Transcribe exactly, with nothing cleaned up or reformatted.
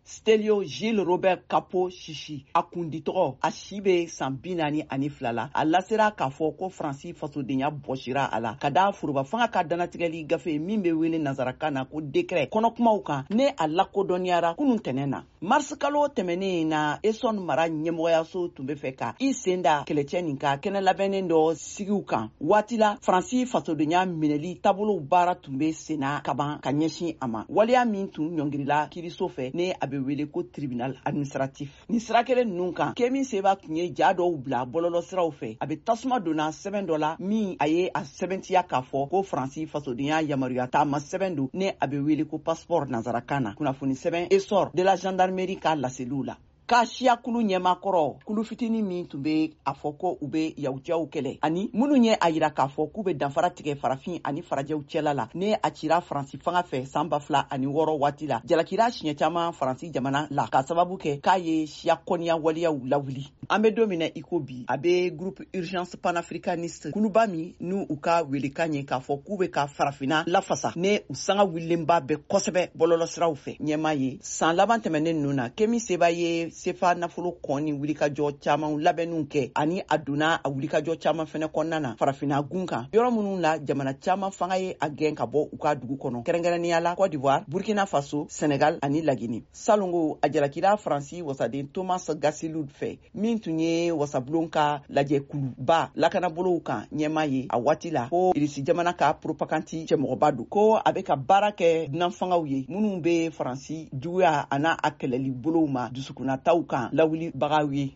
Stelio Gilles Robert Capo Chichi a kundi tɔgɔ a si bɛ san bi naani ani fila la a lasera k'a fɔ ko Faransi fasodenya bɔsira a la ka da foroba fanga ka danatigɛli gafe min bɛ wele nanzarakan na ko décret kɔnɔkumaw kan ne a lakodɔnniyara kunun tɛnɛn na mars kalo tɛmɛnen na Essonne mara ɲɛmɔgɔyaso tun bɛ fɛ ka i sen da kɛlɛcɛ nin ka kɛnɛ labɛnnen dɔ sigiw kan waati la Faransi fasodenya minɛli taabolo baara tun bɛ senna kaban ka ɲɛsin a ma waleya min tun ɲɔngirila kiiriso fɛ ne a bɛ wele ko tribunal administratif ni sira kelen ninnu kan Kemi Seba tun ye ja dɔw bila bɔlɔlɔsiraw fɛ a bɛ tasuma donna sɛbɛn dɔ la min a ye a sɛbɛntiya k'a fɔ ko Faransi fasodenya yamaruya taama sɛbɛn don ne a bɛ wele ko passeport nanzarakan na kunnafoni sɛbɛn essor de la gendarmerie ka laseliw la ka siya kulu ɲɛmakɔrɔ kulu fitini min tun bɛ a fɔ ko u bɛ yawudiyaw kɛlɛ ani minnu ye a yira k'a fɔ k'u bɛ danfara tigɛ farafin ani farajɛw cɛla la ne a cira Faransi fanga fɛ san ba fila ani wɔɔrɔ waati la jalakira siɲɛ caman Faransi jamana la ka sababu kɛ k'a ye siya kɔniya waleyaw lawuli an bɛ don min na i ko bi a bɛ groupe urgence panafricaniste kuluba min n'u u ka welekan ye k'a fɔ k'u bɛ ka farafina lafasa ne u sanga wililenba bɛ kosɛbɛ bɔlɔlɔsiraw fɛ ɲɛma ye san laban tɛmɛnen ninnu na Kemi Seba ye sefa nafolo kɔni wulikajɔ caman labɛnniw kɛ ani a donna a wulikajɔ caman fɛnɛ kɔnɔna na farafina gun kan yɔrɔ minnu la jamana caman fanga ye a gɛn ka bɔ u ka dugu kɔnɔ kɛrɛnkɛrɛnnenya la Côte d'Ivoire, Burkina Faso, Senegal ani Lagini salongo a jalakira Faransi wasaden Thomas Gassiloud fɛ min tun ye wasabulon ka lajɛkuluba lakanabolow kan ɲɛma ye a waati la ko Irisi jamana ka propaganti cɛmɔgɔba don ko a bɛ ka baara kɛ dunanfangaw ye minnu bɛ Faransi juguya ana a kɛlɛli bolow ma dusukunna taw kan lawulibagaw ye